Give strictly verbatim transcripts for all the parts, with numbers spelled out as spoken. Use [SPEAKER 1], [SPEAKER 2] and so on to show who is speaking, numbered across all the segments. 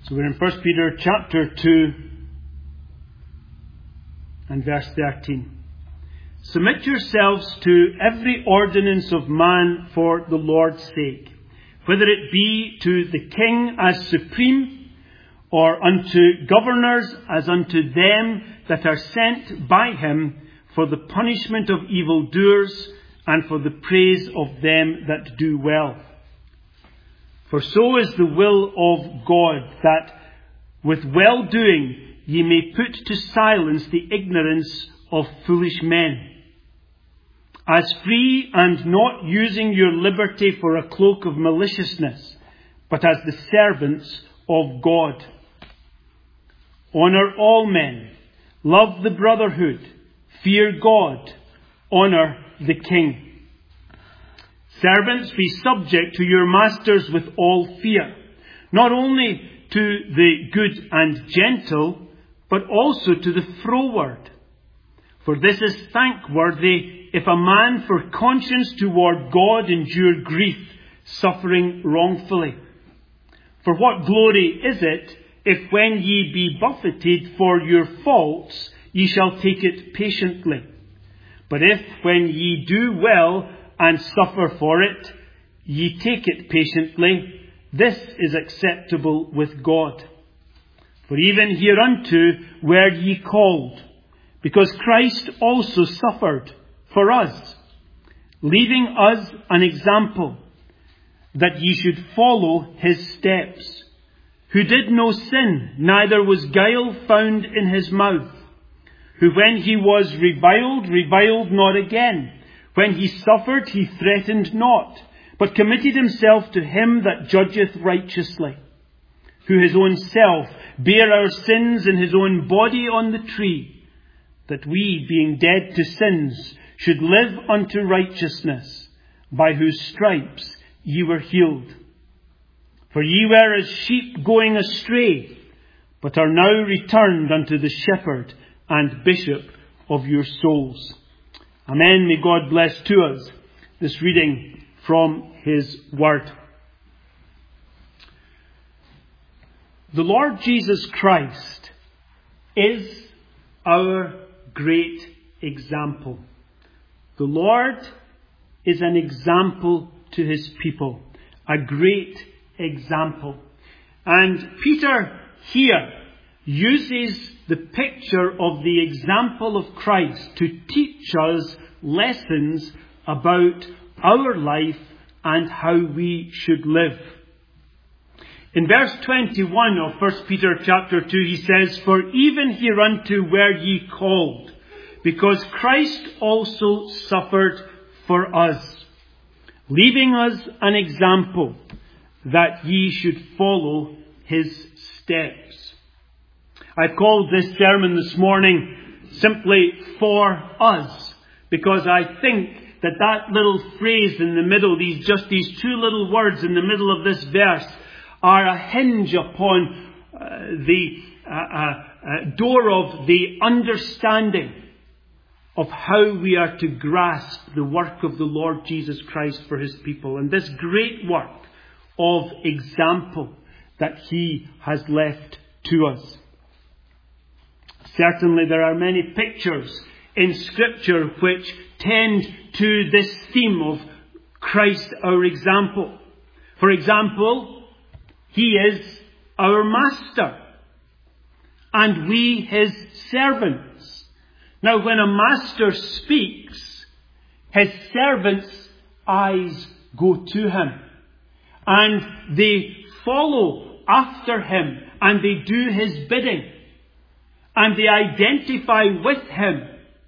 [SPEAKER 1] So we're in First Peter chapter two and verse thirteen. Submit yourselves to every ordinance of man for the Lord's sake, whether it be to the king as supreme, or unto governors as unto them that are sent by him for the punishment of evildoers and for the praise of them that do well. For so is the will of God, that with well-doing ye may put to silence the ignorance of foolish men, as free and not using your liberty for a cloak of maliciousness, but as the servants of God. Honour all men, love the brotherhood, fear God, honour the king. Servants, be subject to your masters with all fear, not only to the good and gentle, but also to the froward. For this is thankworthy, if a man for conscience toward God endure grief, suffering wrongfully. For what glory is it, if when ye be buffeted for your faults, ye shall take it patiently? But if when ye do well, and suffer for it, ye take it patiently, this is acceptable with God. For even hereunto were ye called, because Christ also suffered for us, leaving us an example, that ye should follow his steps, who did no sin, neither was guile found in his mouth, who when he was reviled, reviled not again. When he suffered, he threatened not, but committed himself to him that judgeth righteously, who his own self bare our sins in his own body on the tree, that we, being dead to sins, should live unto righteousness, by whose stripes ye were healed. For ye were as sheep going astray, but are now returned unto the shepherd and bishop of your souls. Amen. May God bless to us this reading from his word. The Lord Jesus Christ is our great example. The Lord is an example to his people, a great example. And Peter here uses the picture of the example of Christ to teach us lessons about our life and how we should live. In verse twenty-one of First Peter chapter two, he says, For even hereunto were ye called, because Christ also suffered for us, leaving us an example, that ye should follow his steps. I've called this sermon this morning simply For Us, because I think that that little phrase in the middle, these just these two little words in the middle of this verse, are a hinge upon uh, the uh, uh, uh, door of the understanding of how we are to grasp the work of the Lord Jesus Christ for his people, and this great work of example that he has left to us. Certainly there are many pictures in Scripture which tend to this theme of Christ our example. For example, he is our master, and we his servants. Now when a master speaks, his servants' eyes go to him, and they follow after him, and they do his bidding, and they identify with him.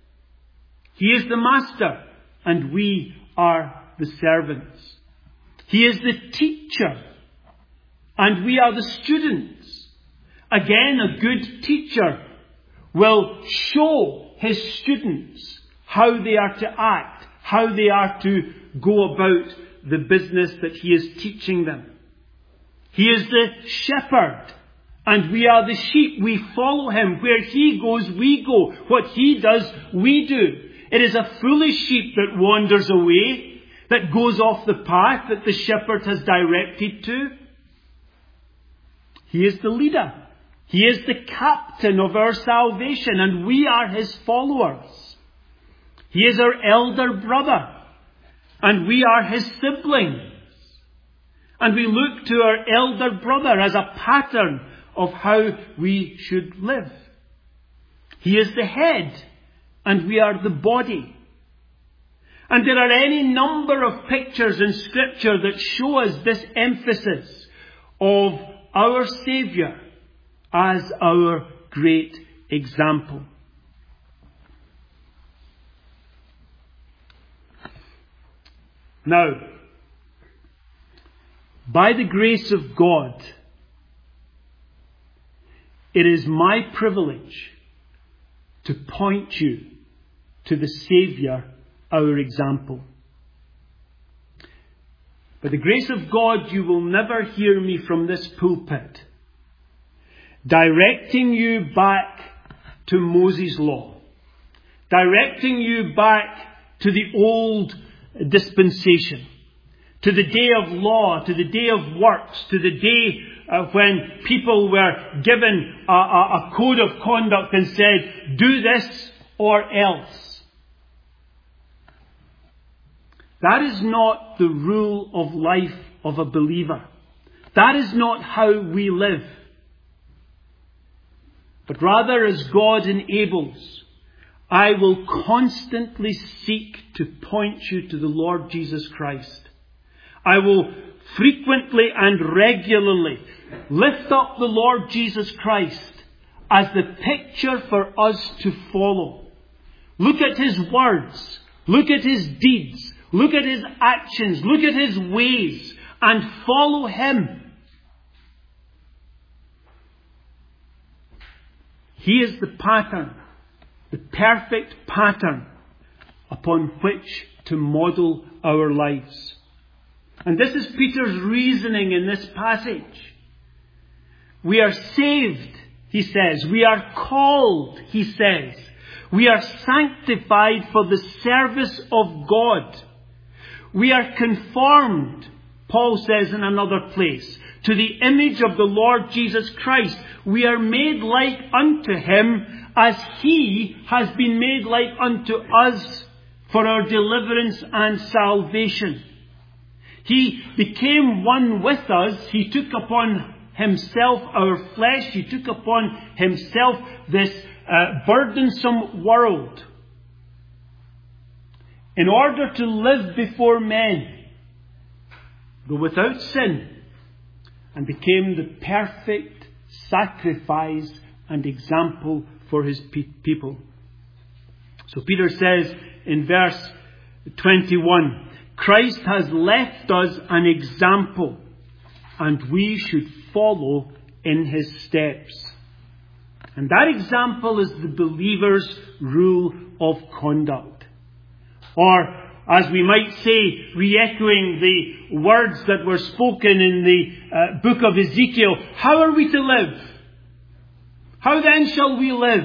[SPEAKER 1] He is the master, and we are the servants. He is the teacher, and we are the students. Again, a good teacher will show his students how they are to act, how they are to go about the business that he is teaching them. He is the shepherd, and we are the sheep. We follow him. Where he goes, we go. What he does, we do. It is a foolish sheep that wanders away, that goes off the path that the shepherd has directed to. He is the leader. He is the captain of our salvation, and we are His followers. He is our elder brother, and we are His siblings. And we look to our elder brother as a pattern of how we should live. He is the head, and we are the body. And there are any number of pictures in Scripture that show us this emphasis of our Saviour as our great example. Now, by the grace of God, it is my privilege to point you to the Saviour, our example. By the grace of God, you will never hear me from this pulpit directing you back to Moses' law, directing you back to the old dispensation, to the day of law, to the day of works, to the day uh, when people were given a, a, a code of conduct and said, do this or else. That is not the rule of life of a believer. That is not how we live. But rather, as God enables, I will constantly seek to point you to the Lord Jesus Christ. I will frequently and regularly lift up the Lord Jesus Christ as the picture for us to follow. Look at His words. Look at His deeds. Look at His actions. Look at His ways. And follow Him. He is the pattern, the perfect pattern upon which to model our lives. And this is Peter's reasoning in this passage. We are saved, he says. We are called, he says. We are sanctified for the service of God. We are conformed, Paul says in another place, to the image of the Lord Jesus Christ. We are made like unto Him as He has been made like unto us for our deliverance and salvation. He became one with us. He took upon Himself our flesh. He took upon Himself this uh, burdensome world in order to live before men, though without sin, and became the perfect sacrifice and example for His pe- people. So Peter says in verse twenty-one, Christ has left us an example, and we should follow in His steps. And that example is the believer's rule of conduct. Or, as we might say, re-echoing the words that were spoken in the uh, book of Ezekiel, how are we to live? How then shall we live?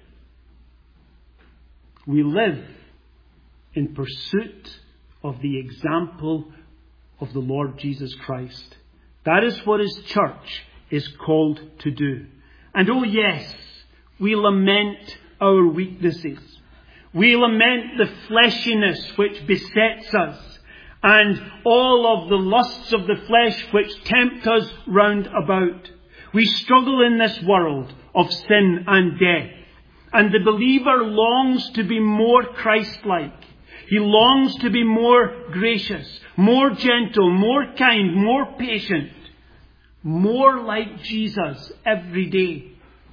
[SPEAKER 1] We live in pursuit of the example of the Lord Jesus Christ. That is what His church is called to do. And oh yes, we lament our weaknesses. We lament the fleshiness which besets us, and all of the lusts of the flesh which tempt us round about. We struggle in this world of sin and death, and the believer longs to be more Christ-like. He longs to be more gracious, more gentle, more kind, more patient, more like Jesus every day.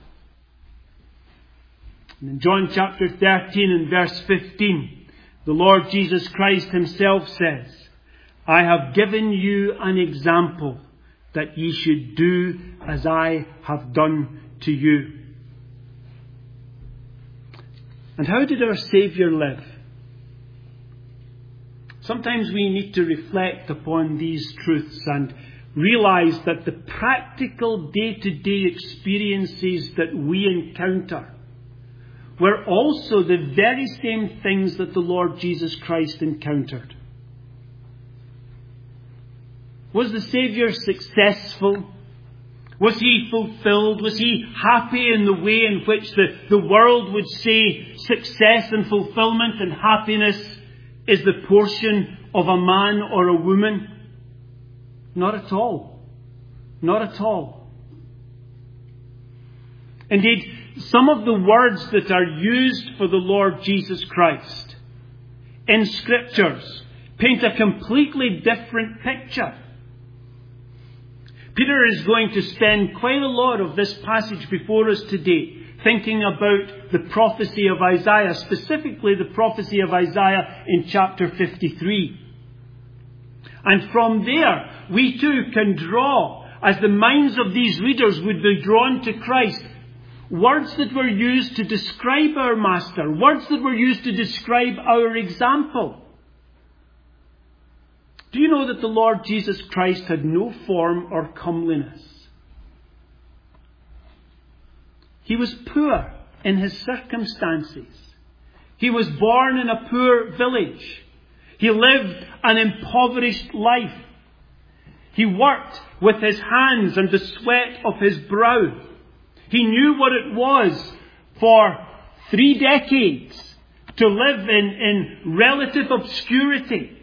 [SPEAKER 1] In John chapter thirteen and verse fifteen, the Lord Jesus Christ Himself says, I have given you an example that ye should do as I have done to you. And how did our Saviour live? Sometimes we need to reflect upon these truths and realize that the practical day-to-day experiences that we encounter were also the very same things that the Lord Jesus Christ encountered. Was the Saviour successful? Was he fulfilled? Was he happy in the way in which the, the world would say success and fulfillment and happiness is the portion of a man or a woman? Not at all. Not at all. Indeed, some of the words that are used for the Lord Jesus Christ in Scriptures paint a completely different picture. Peter is going to spend quite a lot of this passage before us today thinking about the prophecy of Isaiah, specifically the prophecy of Isaiah in chapter fifty-three. And from there, we too can draw, as the minds of these readers would be drawn to Christ, words that were used to describe our Master, words that were used to describe our example. Do you know that the Lord Jesus Christ had no form or comeliness? He was poor in his circumstances. He was born in a poor village. He lived an impoverished life. He worked with his hands and the sweat of his brow. He knew what it was for three decades to live in, in relative obscurity.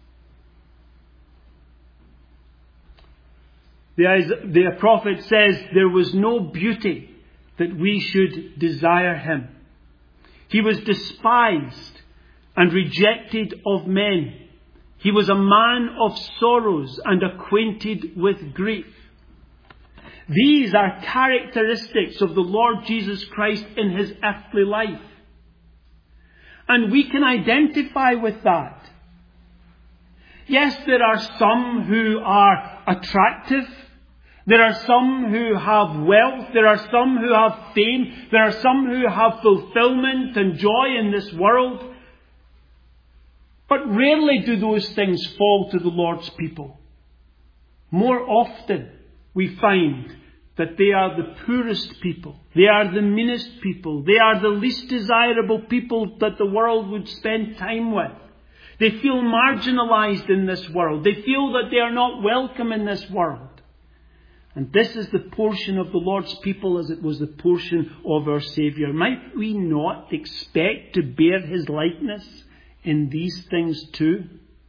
[SPEAKER 1] The, the prophet says there was no beauty that we should desire him. He was despised and rejected of men. He was a man of sorrows and acquainted with grief. These are characteristics of the Lord Jesus Christ in his earthly life. And we can identify with that. Yes, there are some who are attractive. There are some who have wealth. There are some who have fame. There are some who have fulfillment and joy in this world. But rarely do those things fall to the Lord's people. More often we find that they are the poorest people. They are the meanest people. They are the least desirable people that the world would spend time with. They feel marginalized in this world. They feel that they are not welcome in this world. And this is the portion of the Lord's people as it was the portion of our Saviour. Might we not expect to bear his likeness in these things too?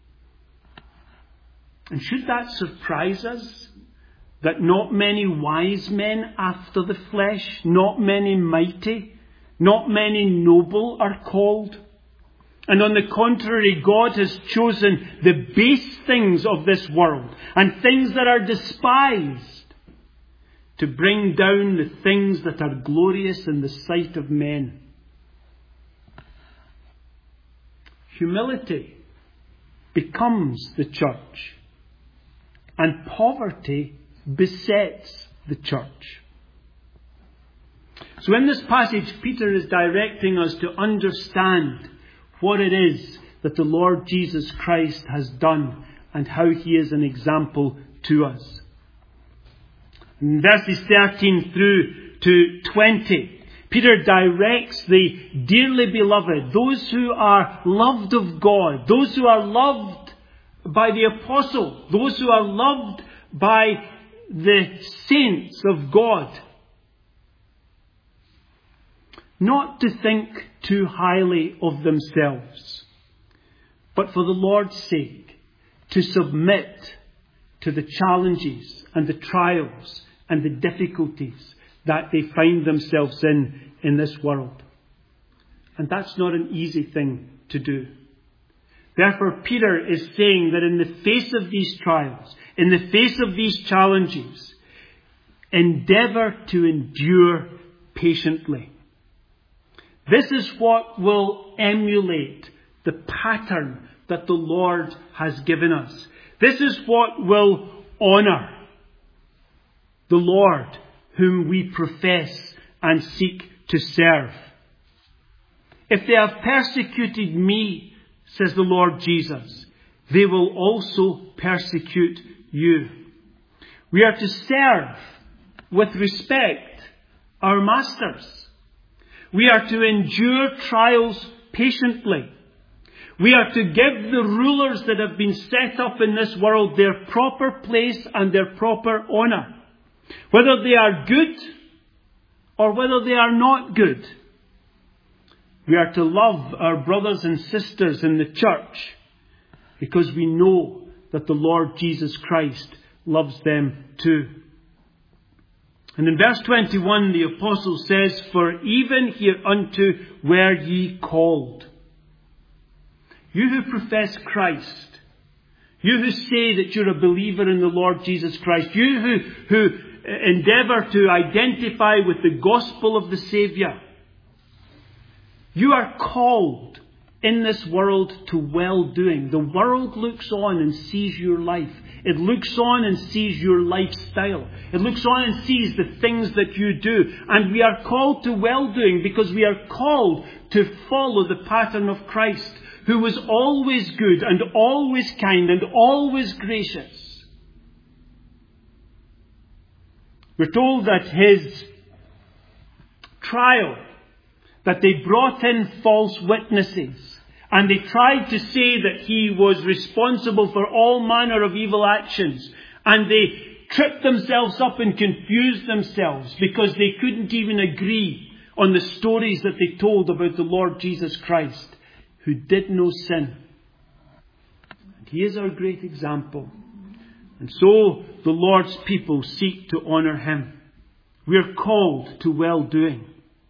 [SPEAKER 1] And should that surprise us? That not many wise men after the flesh, not many mighty, not many noble are called? And on the contrary, God has chosen the base things of this world and things that are despised to bring down the things that are glorious in the sight of men. Humility becomes the church, and poverty besets the church. So in this passage, Peter is directing us to understand what it is that the Lord Jesus Christ has done and how he is an example to us. In verses thirteen through to twenty, Peter directs the dearly beloved, those who are loved of God, those who are loved by the apostle, those who are loved by the saints of God, not to think too highly of themselves, but for the Lord's sake, to submit to the challenges and the trials and the difficulties that they find themselves in in this world. And that's not an easy thing to do. Therefore, Peter is saying that in the face of these trials, in the face of these challenges, endeavour to endure patiently. This is what will emulate the pattern that the Lord has given us. This is what will honour the Lord whom we profess and seek to serve. If they have persecuted me, says the Lord Jesus, they will also persecute you. We are to serve with respect our masters. We are to endure trials patiently. We are to give the rulers that have been set up in this world their proper place and their proper honour. Whether they are good or whether they are not good. We are to love our brothers and sisters in the church because we know that the Lord Jesus Christ loves them too. And in verse twenty-one, the apostle says, "For even hereunto were ye called." You who profess Christ, you who say that you're a believer in the Lord Jesus Christ, you who, who endeavour to identify with the gospel of the Saviour, you are called in this world to well-doing. The world looks on and sees your life. It looks on and sees your lifestyle. It looks on and sees the things that you do. And we are called to well-doing because we are called to follow the pattern of Christ, who was always good and always kind and always gracious. We're told that his trial, that they brought in false witnesses and they tried to say that he was responsible for all manner of evil actions, and they tripped themselves up and confused themselves because they couldn't even agree on the stories that they told about the Lord Jesus Christ, who did no sin. And he is our great example. And so the Lord's people seek to honour him. We are called to well-doing.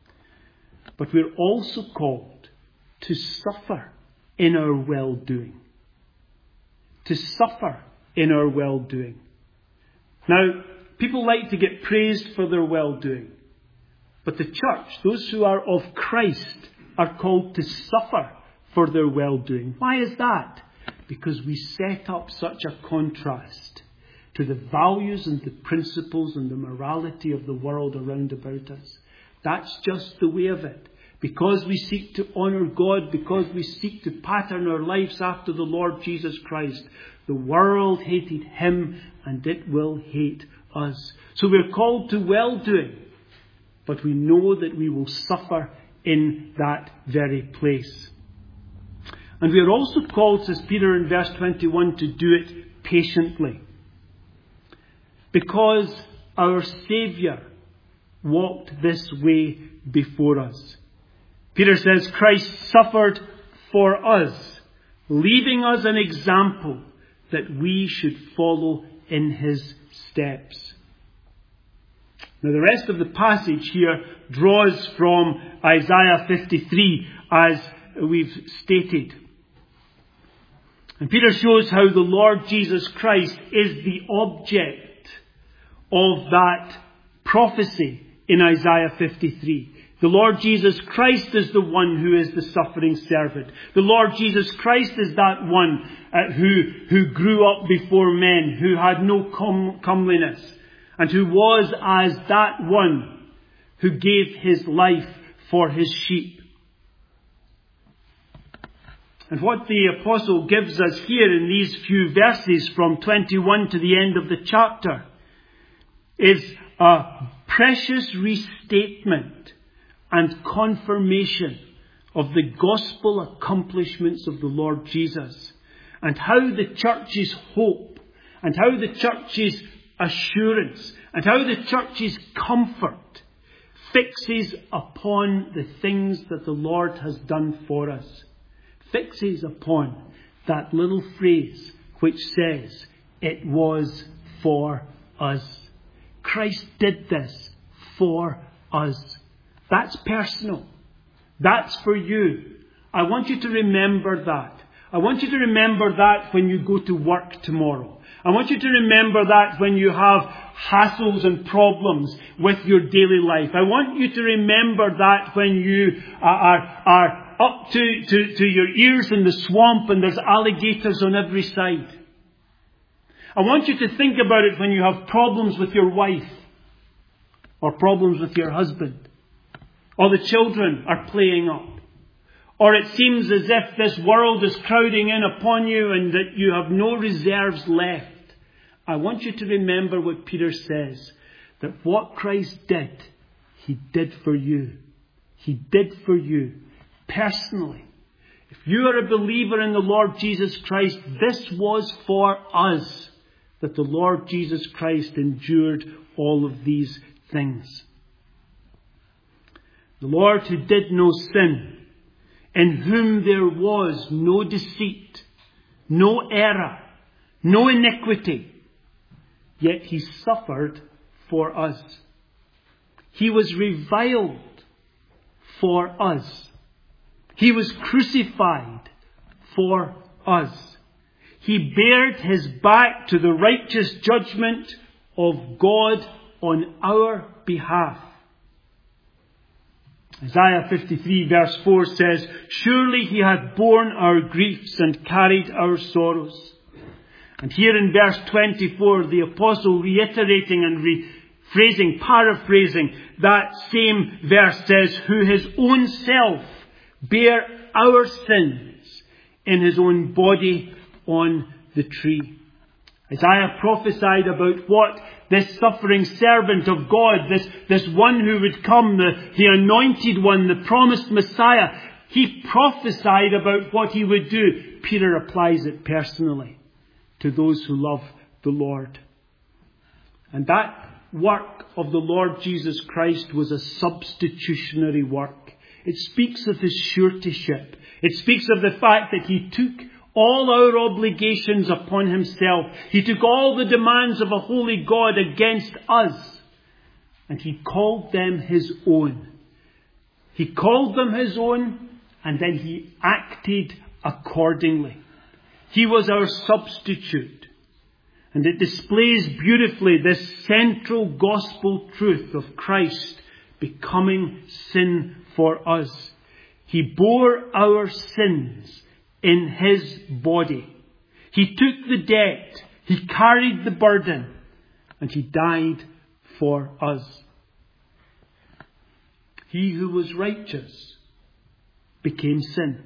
[SPEAKER 1] But we're also called to suffer in our well-doing. To suffer in our well-doing. Now, people like to get praised for their well-doing. But the church, those who are of Christ, are called to suffer for their well-doing. Why is that? Because we set up such a contrast to the values and the principles and the morality of the world around about us. That's just the way of it. Because we seek to honour God, because we seek to pattern our lives after the Lord Jesus Christ, the world hated him and it will hate us. So we're called to well-doing, but we know that we will suffer in that very place. And we are also called, says Peter in verse twenty-one, to do it patiently. Because our Saviour walked this way before us. Peter says Christ suffered for us, leaving us an example that we should follow in his steps. Now the rest of the passage here draws from Isaiah fifty-three, as we've stated. And Peter shows how the Lord Jesus Christ is the object of that prophecy in Isaiah fifty-three. The Lord Jesus Christ is the one who is the suffering servant. The Lord Jesus Christ is that one uh, who, who grew up before men, who had no com- comeliness, and who was as that one who gave his life for his sheep. And what the apostle gives us here in these few verses from twenty-one to the end of the chapter is a precious restatement and confirmation of the gospel accomplishments of the Lord Jesus, and how the church's hope, and how the church's assurance, and how the church's comfort fixes upon the things that the Lord has done for us. Fixes upon that little phrase which says, "It was for us." Christ did this for us. That's personal. That's for you. I want you to remember that. I want you to remember that when you go to work tomorrow. I want you to remember that when you have hassles and problems with your daily life. I want you to remember that when you are, are up to, to, to your ears in the swamp and there's alligators on every side. I want you to think about it when you have problems with your wife, or problems with your husband, or the children are playing up, or it seems as if this world is crowding in upon you and that you have no reserves left. I want you to remember what Peter says, that what Christ did, he did for you. He did for you personally. If you are a believer in the Lord Jesus Christ, this was for us, that the Lord Jesus Christ endured all of these things. The Lord who did no sin, in whom there was no deceit, no error, no iniquity, yet he suffered for us. He was reviled for us. He was crucified for us. He bared his back to the righteous judgment of God on our behalf. Isaiah fifty-three verse four says, "Surely he hath borne our griefs and carried our sorrows." And here in verse twenty-four, the apostle reiterating and rephrasing, paraphrasing that same verse says, "Who his own self bare our sins in his own body on the tree." Isaiah prophesied about what this suffering servant of God, this, this one who would come, the, the anointed one, the promised Messiah, he prophesied about what he would do. Peter applies it personally to those who love the Lord. And that work of the Lord Jesus Christ was a substitutionary work. It speaks of his suretyship. It speaks of the fact that he took all our obligations upon himself. He took all the demands of a holy God against us, and he called them his own. He called them his own, and then he acted accordingly. He was our substitute. And it displays beautifully this central gospel truth of Christ becoming sin for us. He bore our sins in his body. He took the debt. He carried the burden. And he died for us. He who was righteous became sin,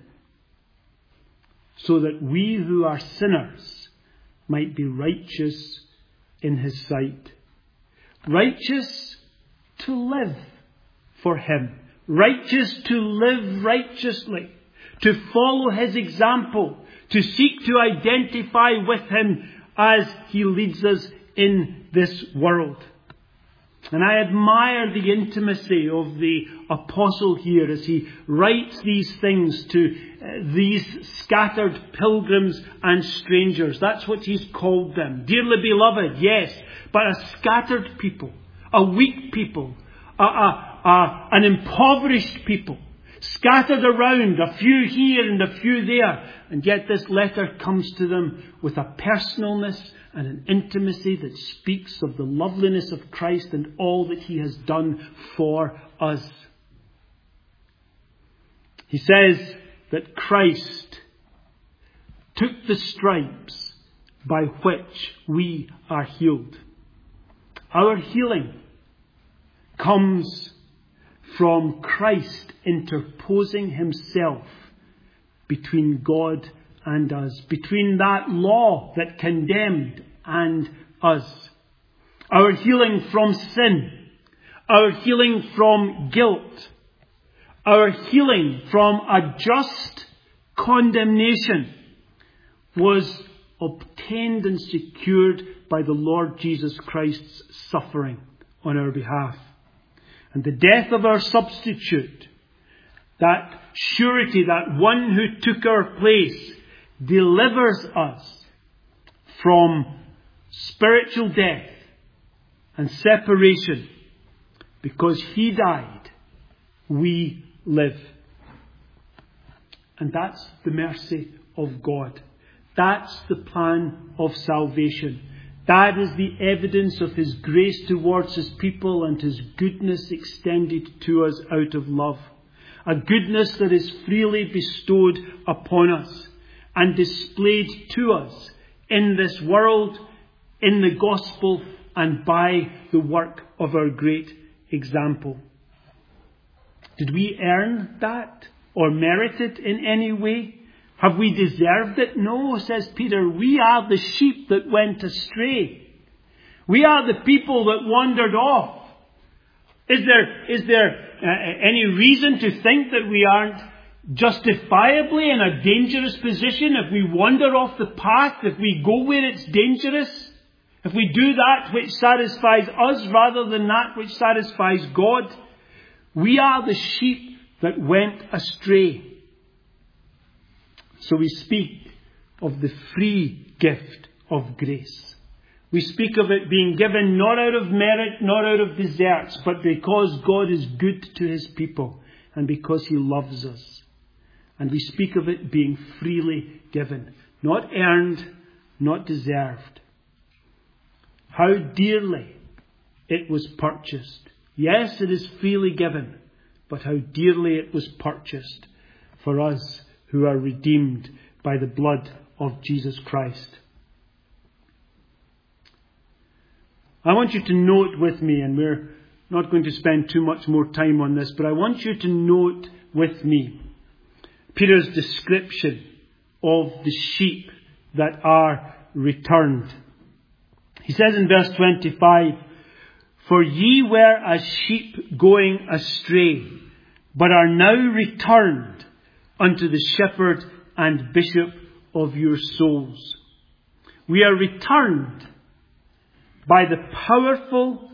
[SPEAKER 1] so that we who are sinners might be righteous in his sight. Righteous to live for him. Righteous to live righteously. To follow his example. To seek to identify with him as he leads us in this world. And I admire the intimacy of the apostle here as he writes these things to uh, these scattered pilgrims and strangers. That's what he's called them. Dearly beloved, yes, but a scattered people, a weak people, a, a, a, an impoverished people, scattered around, a few here and a few there. And yet this letter comes to them with a personalness and an intimacy that speaks of the loveliness of Christ and all that he has done for us. He says that Christ took the stripes by which we are healed. Our healing comes from Christ interposing himself between God and us, between that law that condemned and us. Our healing from sin, our healing from guilt, our healing from a just condemnation was obtained and secured by the Lord Jesus Christ's suffering on our behalf. And the death of our substitute, that surety, that one who took our place, delivers us from spiritual death and separation. Because he died, we live. And that's the mercy of God. That's the plan of salvation. That is the evidence of his grace towards his people and his goodness extended to us out of love. A goodness that is freely bestowed upon us and displayed to us in this world, in the gospel, and by the work of our great example. Did we earn that or merit it in any way? Have we deserved it? No, says Peter. We are the sheep that went astray. We are the people that wandered off. Is there, is there uh, any reason to think that we aren't justifiably in a dangerous position if we wander off the path, if we go where it's dangerous? if we do that which satisfies us rather than that which satisfies God, we are the sheep that went astray. So we speak of the free gift of grace. We speak of it being given not out of merit, not out of deserts, but because God is good to his people and because he loves us. And we speak of it being freely given, not earned, not deserved. How dearly it was purchased. Yes, it is freely given, but how dearly it was purchased for us who are redeemed by the blood of Jesus Christ. I want you to note with me, and we're not going to spend too much more time on this, but I want you to note with me Peter's description of the sheep that are returned. He says in verse twenty-five, "For ye were as sheep going astray, but are now returned unto the shepherd and bishop of your souls." We are returned by the powerful,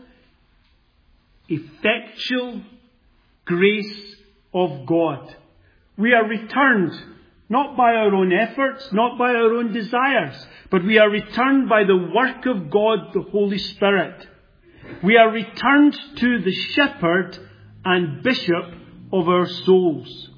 [SPEAKER 1] effectual grace of God. We are returned not by our own efforts, not by our own desires, but we are returned by the work of God, the Holy Spirit. We are returned to the shepherd and bishop of our souls.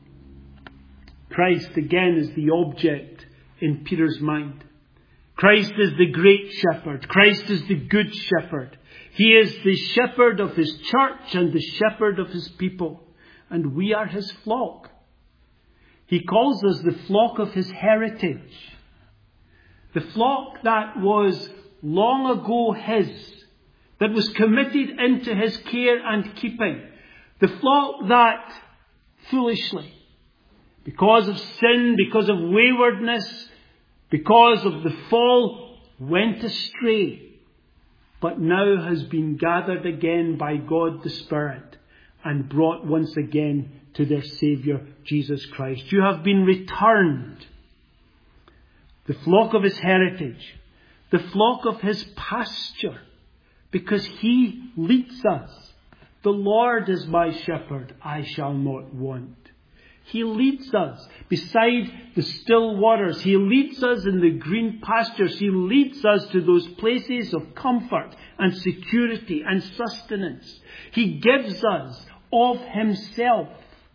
[SPEAKER 1] Christ again is the object in Peter's mind. Christ is the great shepherd. Christ is the good shepherd. He is the shepherd of his church and the shepherd of his people. And we are his flock. He calls us the flock of his heritage. The flock that was long ago his, that was committed into his care and keeping. The flock that foolishly, because of sin, because of waywardness, because of the fall, went astray, but now has been gathered again by God the Spirit and brought once again to their Saviour, Jesus Christ. You have been returned. The flock of his heritage, the flock of his pasture, because he leads us. The Lord is my shepherd, I shall not want. He leads us beside the still waters. He leads us in the green pastures. He leads us to those places of comfort and security and sustenance. He gives us of himself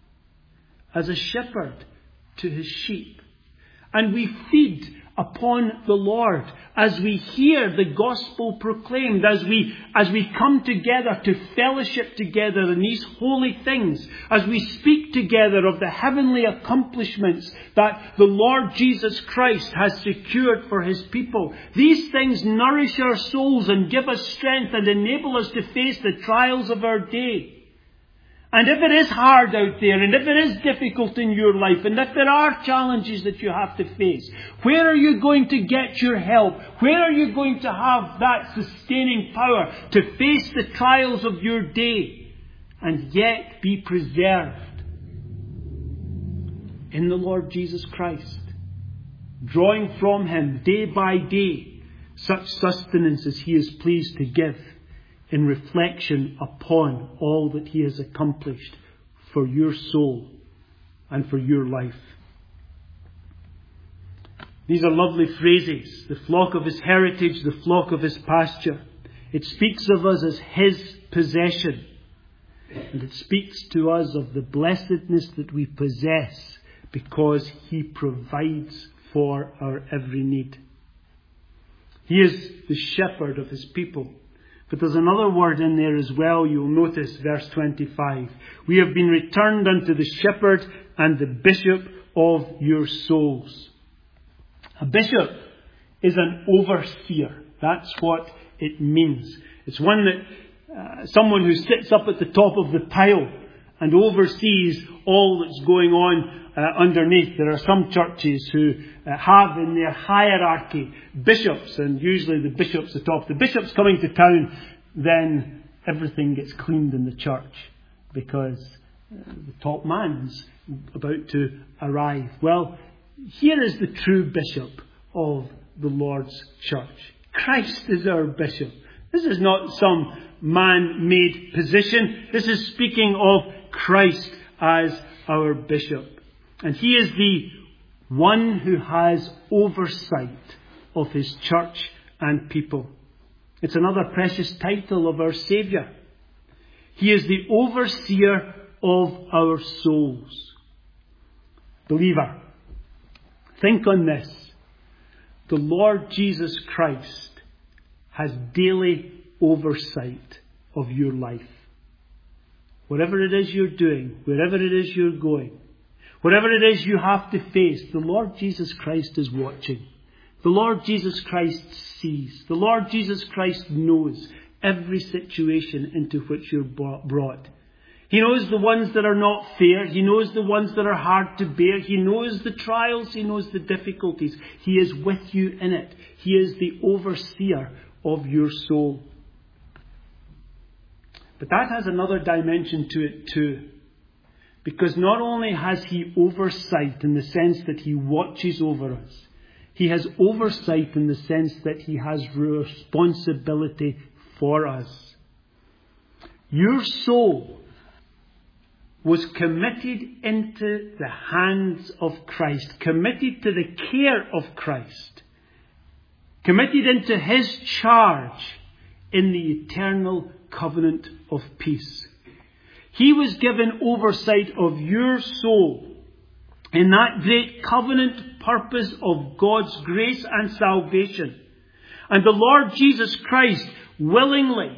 [SPEAKER 1] as a shepherd to his sheep. And we feed upon the Lord as we hear the gospel proclaimed, as we as we come together to fellowship together in these holy things, as we speak together of the heavenly accomplishments that the Lord Jesus Christ has secured for his people. These things nourish our souls and give us strength and enable us to face the trials of our day. And if it is hard out there, and if it is difficult in your life, and if there are challenges that you have to face, where are you going to get your help? Where are you going to have that sustaining power to face the trials of your day and yet be preserved in the Lord Jesus Christ, drawing from him day by day such sustenance as he is pleased to give, in reflection upon all that he has accomplished for your soul and for your life. These are lovely phrases. The flock of his heritage, the flock of his pasture. It speaks of us as his possession. And it speaks to us of the blessedness that we possess because he provides for our every need. He is the shepherd of his people. But there's another word in there as well. You'll notice verse twenty-five. We have been returned unto the shepherd and the bishop of your souls. A bishop is an overseer. That's what it means. It's one that, uh, someone who sits up at the top of the pile and oversees all that's going on uh, underneath. There are some churches who uh, have in their hierarchy bishops, and usually the bishop's the top. The bishop's coming to town, then everything gets cleaned in the church because uh, the top man's about to arrive. Well, here is the true bishop of the Lord's church. Christ is our bishop. This is not some man-made position. This is speaking of Christ as our bishop. And he is the one who has oversight of his church and people. It's another precious title of our Saviour. He is the overseer of our souls. Believer, think on this. The Lord Jesus Christ has daily oversight of your life. Whatever it is you're doing, wherever it is you're going, whatever it is you have to face, the Lord Jesus Christ is watching. The Lord Jesus Christ sees. The Lord Jesus Christ knows every situation into which you're brought. He knows the ones that are not fair. He knows the ones that are hard to bear. He knows the trials. He knows the difficulties. He is with you in it. He is the overseer of your soul. But that has another dimension to it too. Because not only has he oversight in the sense that he watches over us, he has oversight in the sense that he has responsibility for us. Your soul was committed into the hands of Christ, committed to the care of Christ, committed into his charge in the eternal covenant of peace. He was given oversight of your soul in that great covenant purpose of God's grace and salvation. And the Lord Jesus Christ willingly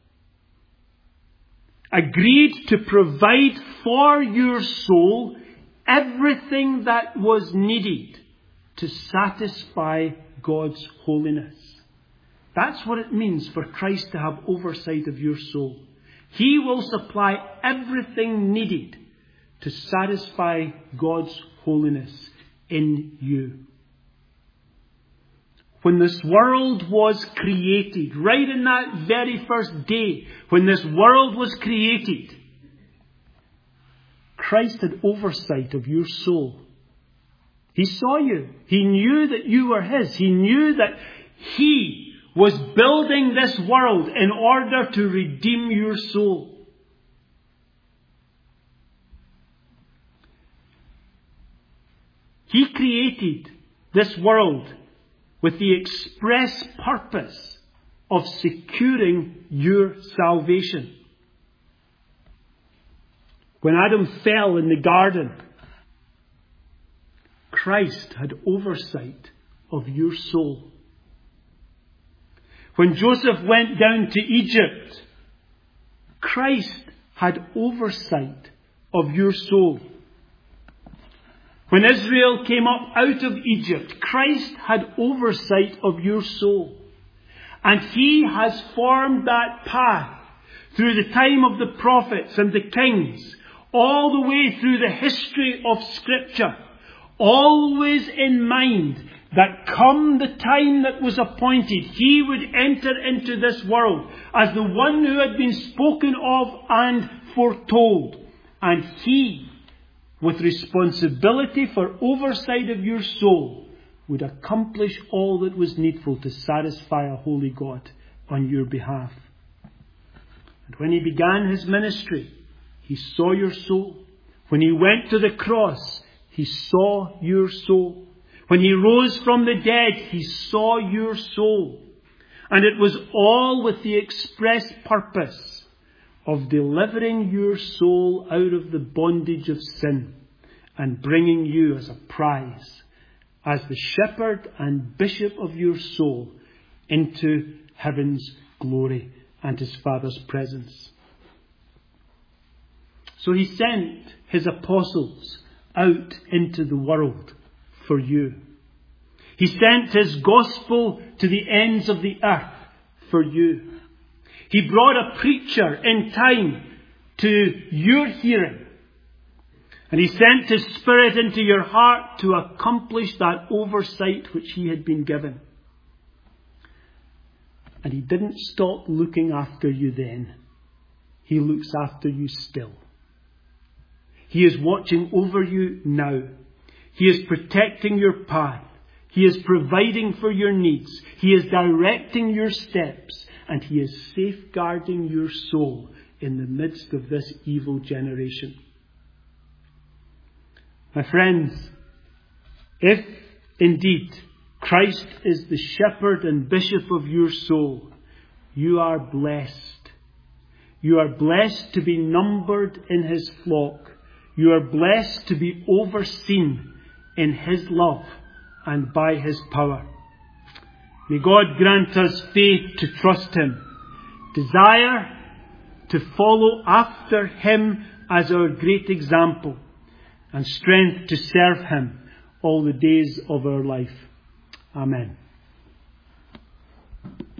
[SPEAKER 1] agreed to provide for your soul everything that was needed to satisfy God's holiness. That's what it means for Christ to have oversight of your soul. He will supply everything needed to satisfy God's holiness in you. When this world was created, right in that very first day, when this world was created, Christ had oversight of your soul. He saw you. He knew that you were his. He knew that he was building this world in order to redeem your soul. He created this world with the express purpose of securing your salvation. When Adam fell in the garden, Christ had oversight of your soul. When Joseph went down to Egypt, Christ had oversight of your soul. When Israel came up out of Egypt, Christ had oversight of your soul. And he has formed that path through the time of the prophets and the kings, all the way through the history of Scripture, always in mind that come the time that was appointed, he would enter into this world as the one who had been spoken of and foretold. And he, with responsibility for oversight of your soul, would accomplish all that was needful to satisfy a holy God on your behalf. And when he began his ministry, he saw your soul. When he went to the cross, he saw your soul. When he rose from the dead, he saw your soul. And it was all with the express purpose of delivering your soul out of the bondage of sin and bringing you as a prize, as the shepherd and bishop of your soul, into heaven's glory and his Father's presence. So he sent his apostles out into the world for you. He sent his gospel to the ends of the earth for you. He brought a preacher in time to your hearing. And he sent his Spirit into your heart to accomplish that oversight which he had been given. And he didn't stop looking after you then. He looks after you still. He is watching over you now. He is protecting your path. He is providing for your needs. He is directing your steps. And He is safeguarding your soul in the midst of this evil generation. My friends, if indeed Christ is the shepherd and bishop of your soul, you are blessed. You are blessed to be numbered in His flock. You are blessed to be overseen in His love and by His power. May God grant us faith to trust Him, desire to follow after Him as our great example, and strength to serve Him all the days of our life. Amen.